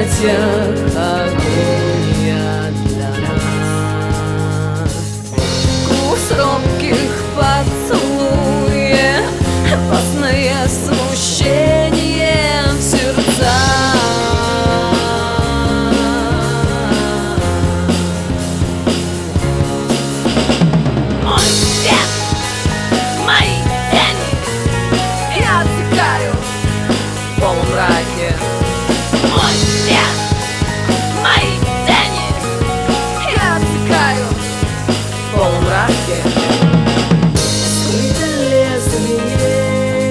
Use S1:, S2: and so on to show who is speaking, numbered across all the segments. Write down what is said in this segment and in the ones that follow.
S1: объятиях агония для нас. Вкус робких поцелуев, опасное смущение в сердцах. Мой свет, мои тени, я отсекаю в полумраке. Мой свет, мои тени, я отсекаю в полумраке. Скрыто лезвие,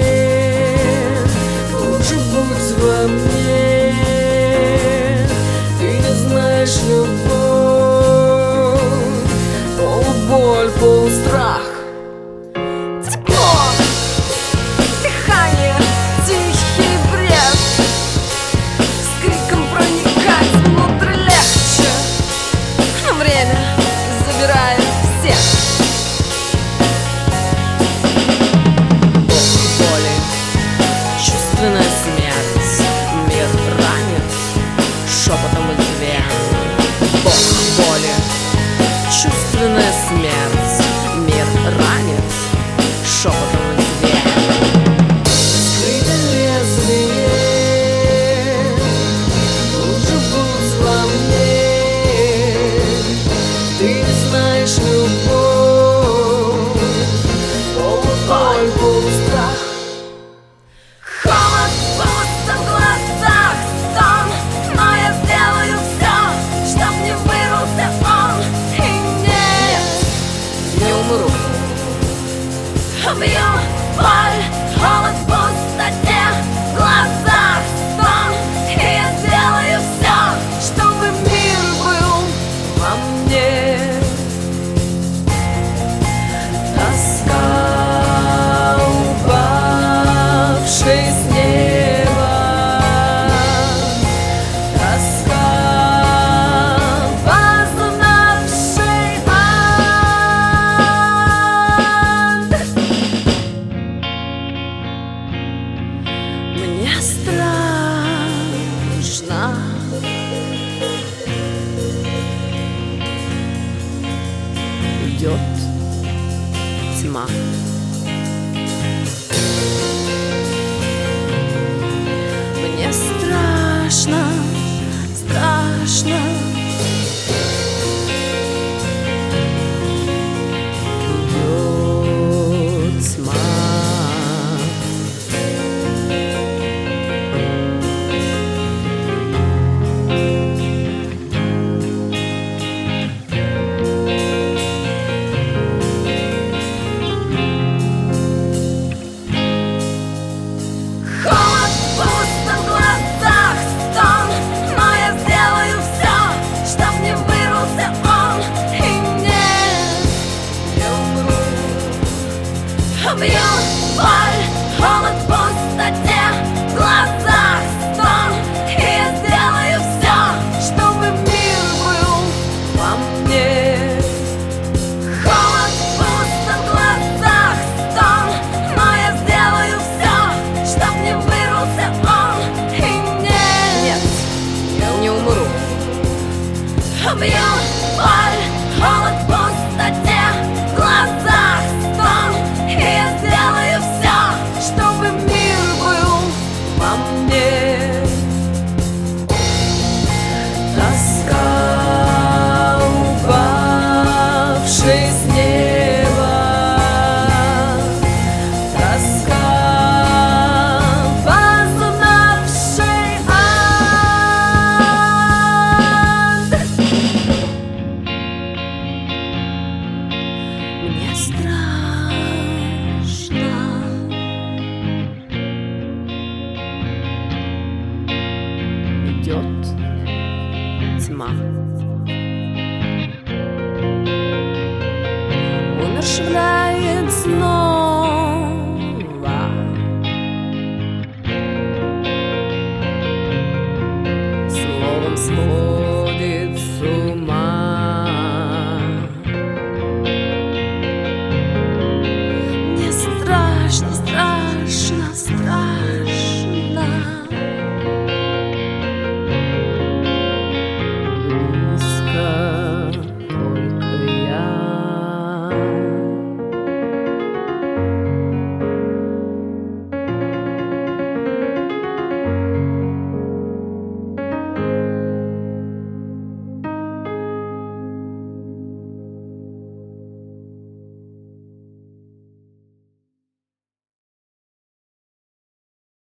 S1: лучше будь во мне. Ты не знаешь любовь, полуболь, полустрах. Тепло, дыхание, тихий бред, с криком проникать внутрь легче, но время забирает всех. Бог боли, чувственная смерть, мир ранит шепотом из вен. Бог боли, чувственная смерть, мир ранит шепотом из вен. Скрыто лезвие, лучше будь во мне. Ты не знаешь любовь, полуболь, полустрах. Холод, пусто в глазах, стон, но я сделаю все, чтоб не вырвался он. И нет, не умру. Убью боль, холод в пустоте, в глазах стон, и я сделаю все, чтобы мир был во мне. Тоска, упавшая с неба, тоска, познавший ад. Мне страшно. Идет тьма. Мне страшно, страшно. Идет тьма. Холод, пусто в глазах, стон, но я сделаю все, чтоб не вырвался он. И нет, не умру. Убью боль, холод в пустоте, в глазах стон, и я сделаю все, чтобы мир был во мне. Холод, пусто в глазах, стон, но я сделаю все, чтоб не вырвался он. И нет, не умру. Убью боль, холод в пустоте, в глазах стон, и я сделаю все, чтобы мир был во мне. Тоска, упавшая с неба, тоска, познавший ад. Мне страшно. Идет тьма. Умершвляет